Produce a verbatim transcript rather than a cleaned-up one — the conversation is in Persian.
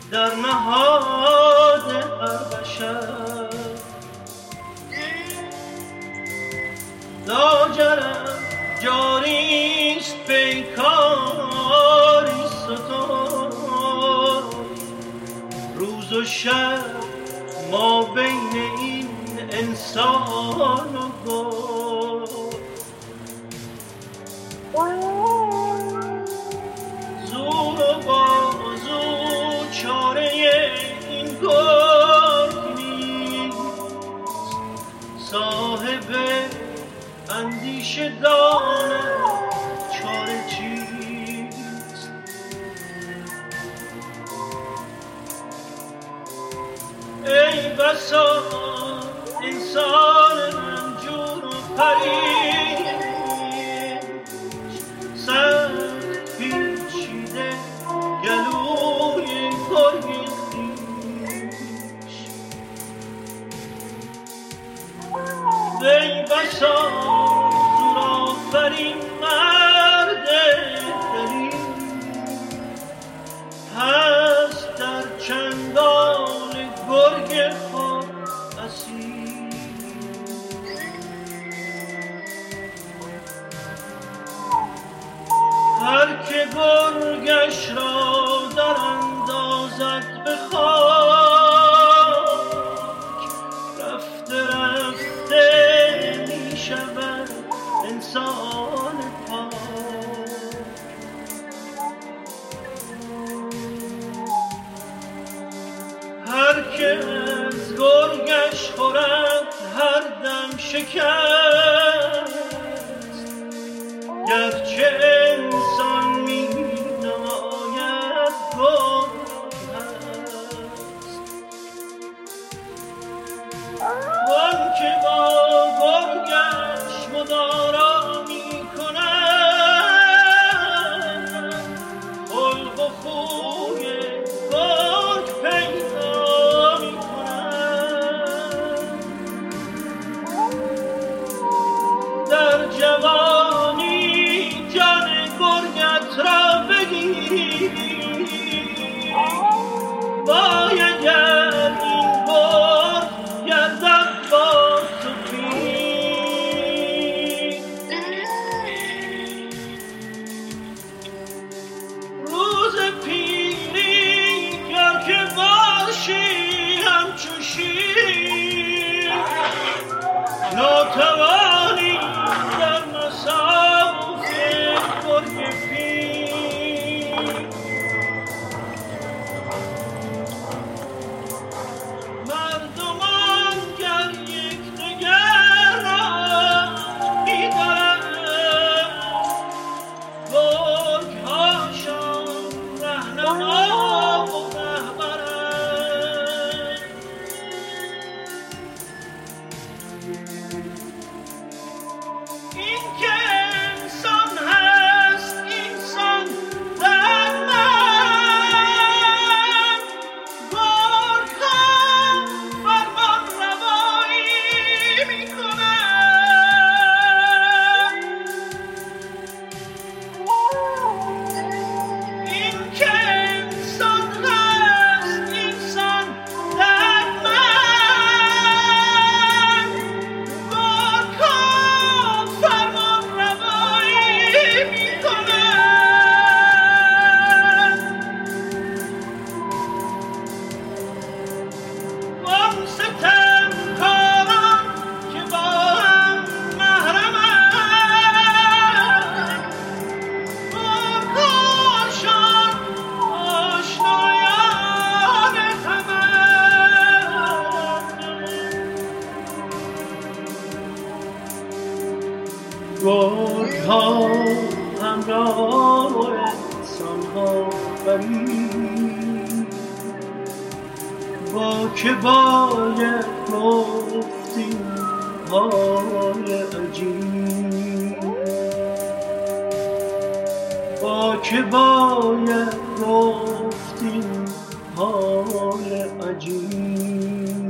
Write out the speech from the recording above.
در نهاد هر بشر. لاجرم جاریست پیکاری ستای، روز و شب ما بین این انسان و گل. زور و بازو چاره این گرگ نیست، صاحب اندیشه داند چاره چیست. ای بسا انسان رنجور و پریش، سخت پیچیده گلوی گرگ خویش. ای بسا زورآفرین مرد دلیر، هست در چنگال گرگ خود اسیر. هر که گرگش را در اندازد به خاک، رفته رفته می شود انسان پاک. هر که از گرگش خورد هر دم شکست، گرچه انسان می نماید گرگ هست. وان که با گرگش مدارا می کند، خلق و خوی گرگ پیدا می کند. در جوانی جان گرگت را بگیری، وای اگر این گرگ گردد با تو پیر. روز پیری گر که باشی همچو شیر، ناتوانی در مصاف گرگ پیر. مردمان گر یکدیگر را می‌دارند، گرگ‌هاشان رهنما و رهبرند. این که انسان هست انسان در من، گرگ‌ها فرمان روایی می‌کنند. این که انسان هست انسان در من، گرگ‌ها فرمان روایی می‌کنند. وان ستمکاران که با هم محرمند، گرگ‌هاشان آشنایان همند. گرگ‌ها همراه انسان‌ها برید، با که باید گفت این حال عجیب. با که باید گفت این حال عجیب.